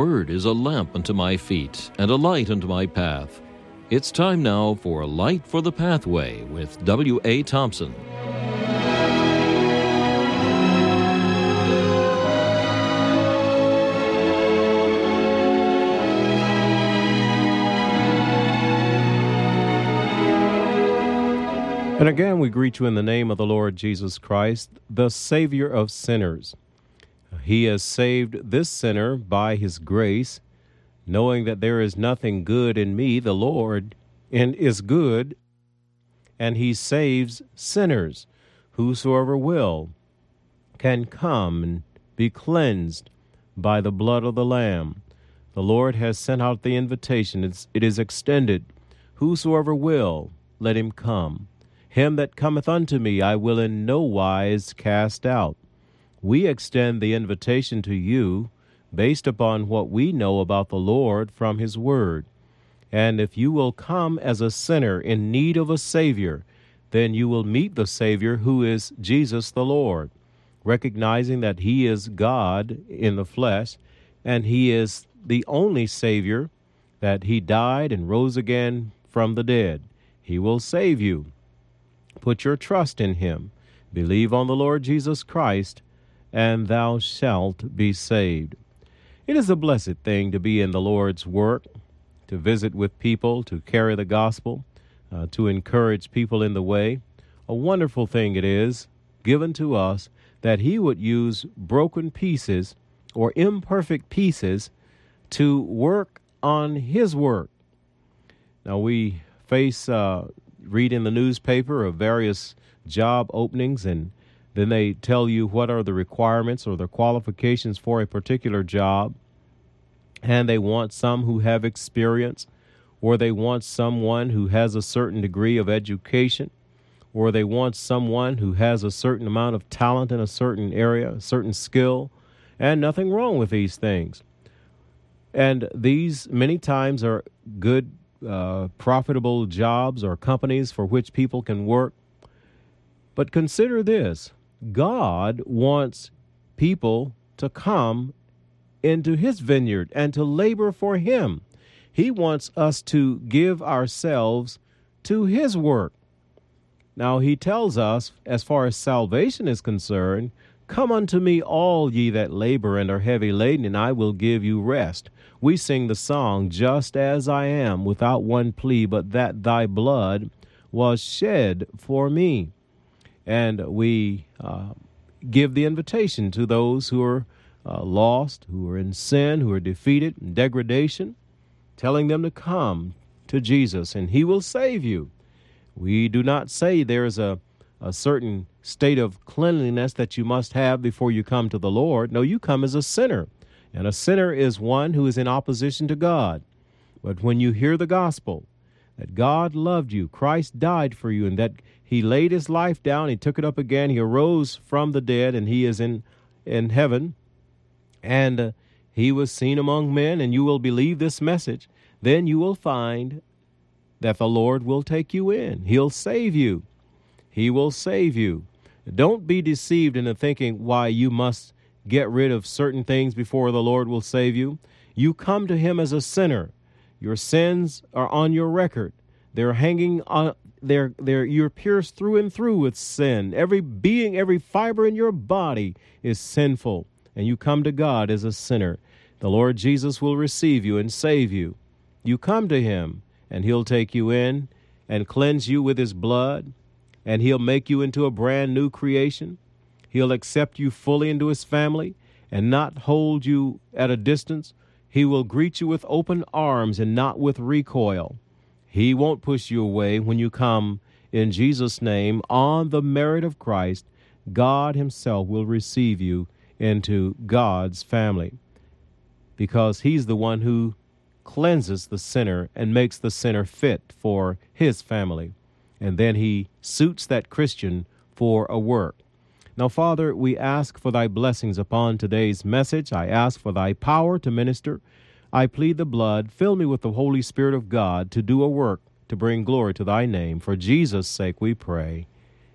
word is a lamp unto my feet and a light unto my path. It's time now for A Light for the Pathway with W.A. Thompson. And again, we greet you in the name of the Lord Jesus Christ, the Savior of sinners. He has saved this sinner by his grace, knowing that there is nothing good in me, the Lord, and is good, and he saves sinners. Whosoever will can come and be cleansed by the blood of the Lamb. The Lord has sent out the invitation. It is extended. Whosoever will, let him come. Him that cometh unto me I will in no wise cast out. We extend the invitation to you based upon what we know about the Lord from his word. And if you will come as a sinner in need of a Savior, then you will meet the Savior who is Jesus the Lord, recognizing that he is God in the flesh, and he is the only Savior, that he died and rose again from the dead. He will save you. Put your trust in him. Believe on the Lord Jesus Christ, and thou shalt be saved. It is a blessed thing to be in the Lord's work, to visit with people, to carry the gospel, to encourage people in the way. A wonderful thing it is given to us that he would use broken pieces or imperfect pieces to work on his work. Now we read in the newspaper of various job openings, and then they tell you what are the requirements or the qualifications for a particular job. And they want some who have experience, or they want someone who has a certain degree of education, or they want someone who has a certain amount of talent in a certain area, a certain skill, and nothing wrong with these things. And these many times are good, profitable jobs or companies for which people can work. But consider this. God wants people to come into his vineyard and to labor for him. He wants us to give ourselves to his work. Now, he tells us, as far as salvation is concerned, come unto me all ye that labor and are heavy laden, and I will give you rest. We sing the song, just as I am, without one plea, but that thy blood was shed for me. And we give the invitation to those who are lost, who are in sin, who are defeated in degradation, telling them to come to Jesus, and he will save you. We do not say there's a certain state of cleanliness that you must have before you come to the Lord. No, you come as a sinner, and a sinner is one who is in opposition to God. But when you hear the gospel, that God loved you, Christ died for you, and that he laid his life down, he took it up again, he arose from the dead, and he is in heaven, and he was seen among men, and you will believe this message, then you will find that the Lord will take you in. He'll save you. He will save you. Don't be deceived into thinking why you must get rid of certain things before the Lord will save you. You come to him as a sinner. Your sins are on your record. They're hanging on. You're pierced through and through with sin. Every being, every fiber in your body is sinful, and you come to God as a sinner. The Lord Jesus will receive you and save you. You come to him, and he'll take you in and cleanse you with his blood, and he'll make you into a brand new creation. He'll accept you fully into his family and not hold you at a distance. He will greet you with open arms and not with recoil. He won't push you away when you come in Jesus' name on the merit of Christ. God himself will receive you into God's family, because he's the one who cleanses the sinner and makes the sinner fit for his family. And then he suits that Christian for a work. Now, Father, we ask for thy blessings upon today's message. I ask for thy power to minister. I plead the blood. Fill me with the Holy Spirit of God to do a work to bring glory to thy name. For Jesus' sake we pray.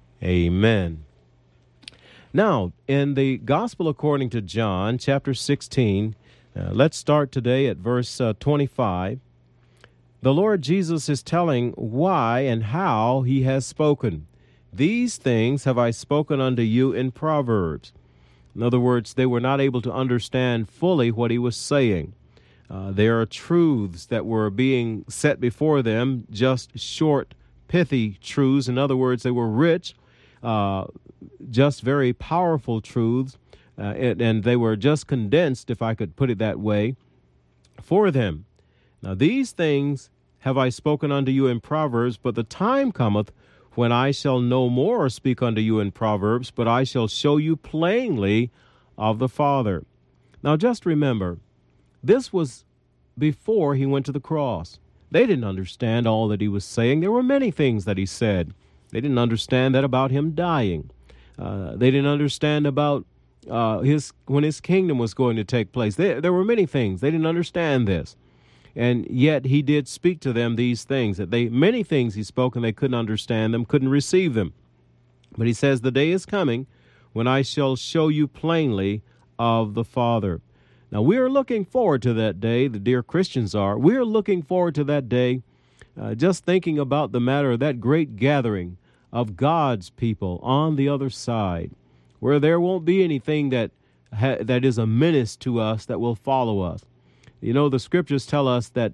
Amen. Now, in the Gospel according to John, chapter 16, Let's start today at verse 25. The Lord Jesus is telling why and how he has spoken. These things have I spoken unto you in Proverbs. In other words, they were not able to understand fully what he was saying. There are truths that were being set before them, just short, pithy truths. In other words, they were rich, just very powerful truths, and they were just condensed, if I could put it that way, for them. Now these things have I spoken unto you in Proverbs, but the time cometh when I shall no more speak unto you in Proverbs, but I shall show you plainly of the Father. Now just remember, this was before he went to the cross. They didn't understand all that he was saying. There were many things that he said. They didn't understand that about him dying. They didn't understand about when his kingdom was going to take place. There were many things. They didn't understand this. And yet he did speak to them these things. Many things he spoke, and they couldn't understand them, couldn't receive them. But he says, the day is coming when I shall show you plainly of the Father. Now, we are looking forward to that day, the dear Christians are. We are looking forward to that day, just thinking about the matter of that great gathering of God's people on the other side, where there won't be anything that is a menace to us that will follow us. You know, the scriptures tell us that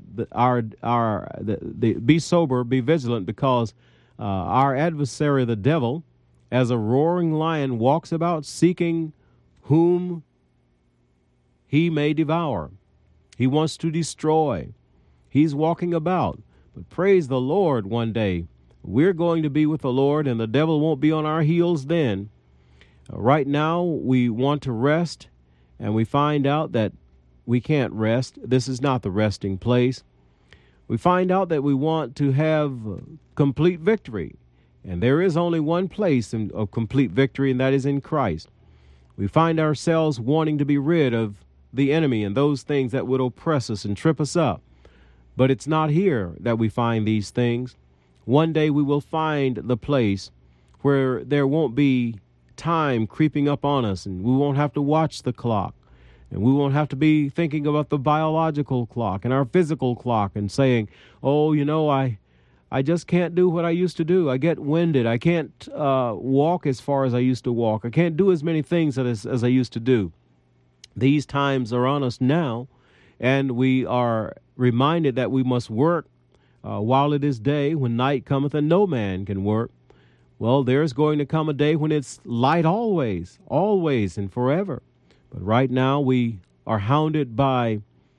be sober, be vigilant, because our adversary, the devil, as a roaring lion, walks about seeking whom he may devour. He wants to destroy. He's walking about. But praise the Lord, one day we're going to be with the Lord, and the devil won't be on our heels then. Right now, we want to rest, and we find out that we can't rest. This is not the resting place. We find out that we want to have complete victory, and there is only one place of complete victory, and that is in Christ. We find ourselves wanting to be rid of the enemy and those things that would oppress us and trip us up. But it's not here that we find these things. One day we will find the place where there won't be time creeping up on us, and we won't have to watch the clock, and we won't have to be thinking about the biological clock and our physical clock and saying, oh, you know, I just can't do what I used to do. I get winded. I can't walk as far as I used to walk. I can't do as many things as I used to do. These times are on us now, and we are reminded that we must work while it is day, when night cometh and no man can work. Well, there's going to come a day when it's light always, always and forever. But right now we are hounded by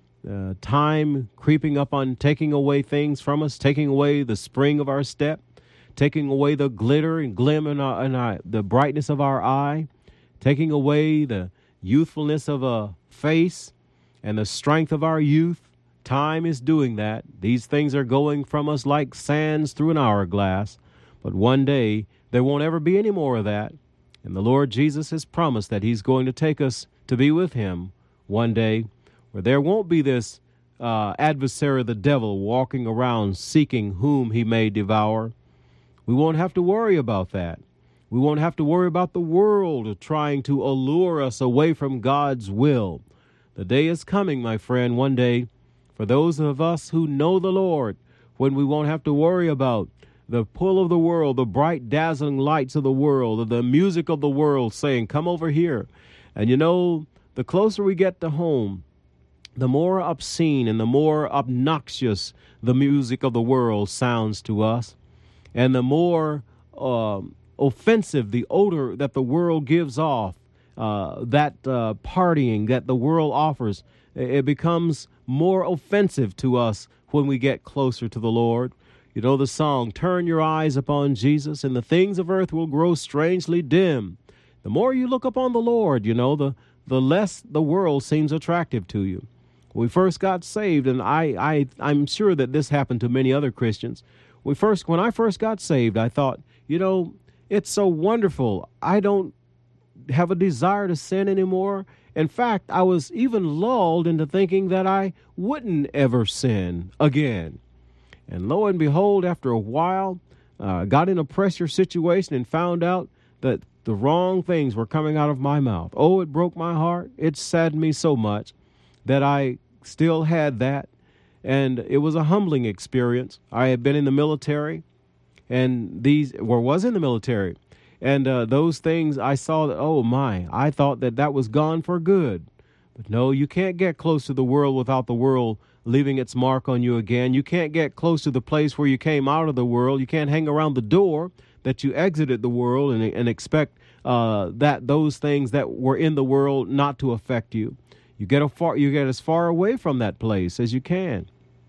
time creeping up on taking away things from us, taking away the spring of our step, taking away the glitter and glim in the brightness of our eye, taking away the youthfulness of a face and the strength of our youth. Time is doing that. These things are going from us like sands through an hourglass. But one day, there won't ever be any more of that. And the Lord Jesus has promised that he's going to take us to be with him one day, where there won't be this adversary, the devil, walking around seeking whom he may devour. We won't have to worry about that. We won't have to worry about the world trying to allure us away from God's will. The day is coming, my friend, one day, for those of us who know the Lord, when we won't have to worry about the pull of the world, the bright, dazzling lights of the world, the music of the world saying, come over here. And you know, the closer we get to home, the more obscene and the more obnoxious the music of the world sounds to us, and the more offensive the odor that the world gives off, that partying that the world offers, it becomes more offensive to us when we get closer to the Lord. You know the song, turn your eyes upon Jesus, and the things of earth will grow strangely dim. The more you look upon the Lord, you know, the less the world seems attractive to you. When we first got saved, and I'm sure that this happened to many other Christians, when I first got saved, I thought, you know, it's so wonderful. I don't have a desire to sin anymore. In fact, I was even lulled into thinking that I wouldn't ever sin again. And lo and behold, after a while, got in a pressure situation and found out that the wrong things were coming out of my mouth. Oh, it broke my heart. It saddened me so much that I still had that. And it was a humbling experience. I had been in the military and was in the military. And those things I saw, oh my, I thought that was gone for good. But no, you can't get close to the world without the world leaving its mark on you again. You can't get close to the place where you came out of the world. You can't hang around the door that you exited the world and expect that those things that were in the world not to affect you. You get as far away from that place as you can.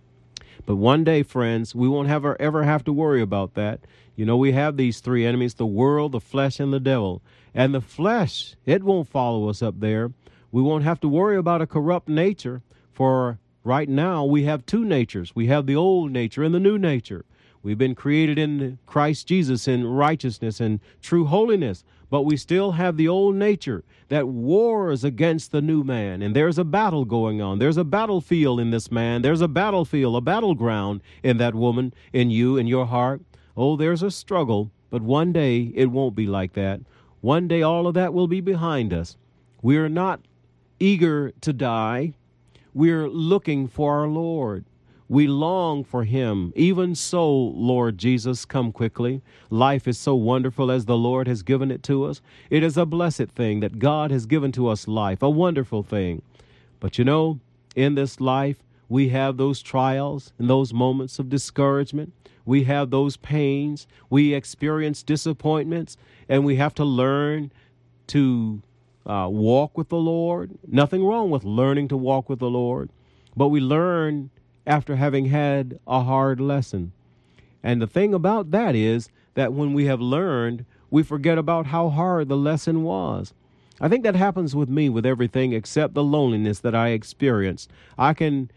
But one day, friends, we won't ever have to worry about that. You know, we have these three enemies, the world, the flesh, and the devil. And the flesh, it won't follow us up there. We won't have to worry about a corrupt nature, for right now we have two natures. We have the old nature and the new nature. We've been created in Christ Jesus in righteousness and true holiness, but we still have the old nature that wars against the new man. And there's a battle going on. There's a battlefield in this man. There's a battlefield, a battleground in that woman, in you, in your heart. Oh, there's a struggle, but one day it won't be like that. One day all of that will be behind us. We're not eager to die. We're looking for our Lord. We long for him. Even so, Lord Jesus, come quickly. Life is so wonderful as the Lord has given it to us. It is a blessed thing that God has given to us life, a wonderful thing. But you know, in this life, we have those trials and those moments of discouragement. We have those pains. We experience disappointments, and we have to learn to walk with the Lord. Nothing wrong with learning to walk with the Lord, but we learn after having had a hard lesson. And the thing about that is that when we have learned, we forget about how hard the lesson was. I think that happens with me with everything except the loneliness that I experienced. I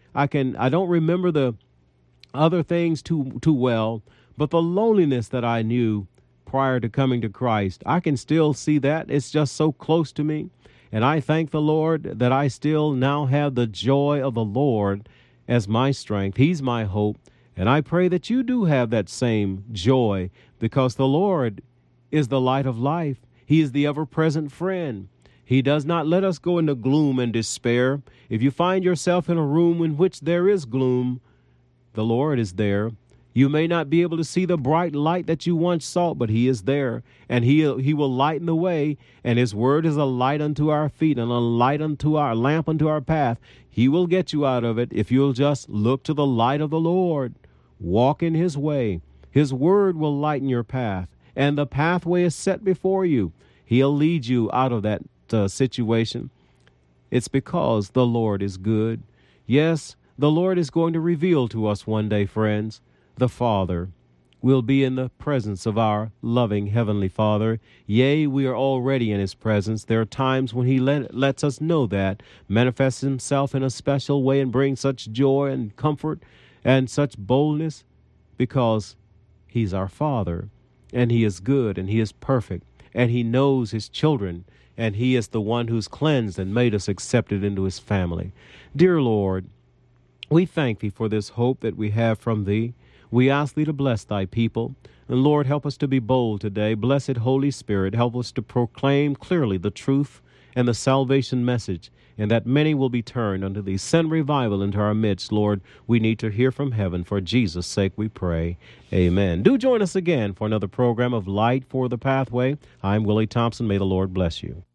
don't remember the other things too well, but the loneliness that I knew prior to coming to Christ, I can still see that. It's just so close to me. And I thank the Lord that I still now have the joy of the Lord as my strength. He's my hope. And I pray that you do have that same joy, because the Lord is the light of life. He is the ever-present friend. He does not let us go into gloom and despair. If you find yourself in a room in which there is gloom, the Lord is there. You may not be able to see the bright light that you once saw, but he is there, and he will lighten the way, and his word is a light unto our feet and a light unto our lamp unto our path. He will get you out of it if you'll just look to the light of the Lord. Walk in his way. His word will lighten your path, and the pathway is set before you. He'll lead you out of that situation. It's because the Lord is good. Yes, the Lord is going to reveal to us one day, friends. The Father will be in the presence of our loving Heavenly Father. Yea, we are already in his presence. There are times when he lets us know that, manifests himself in a special way and brings such joy and comfort and such boldness, because he's our Father, and he is good, and he is perfect, and he knows his children, and he is the one who's cleansed and made us accepted into his family. Dear Lord, we thank thee for this hope that we have from thee. We ask thee to bless thy people. And Lord, help us to be bold today. Blessed Holy Spirit, help us to proclaim clearly the truth and the salvation message, and that many will be turned unto thee. Send revival into our midst, Lord. We need to hear from heaven. For Jesus' sake we pray. Amen. Do join us again for another program of Light for the Pathway. I'm Willie Thompson. May the Lord bless you.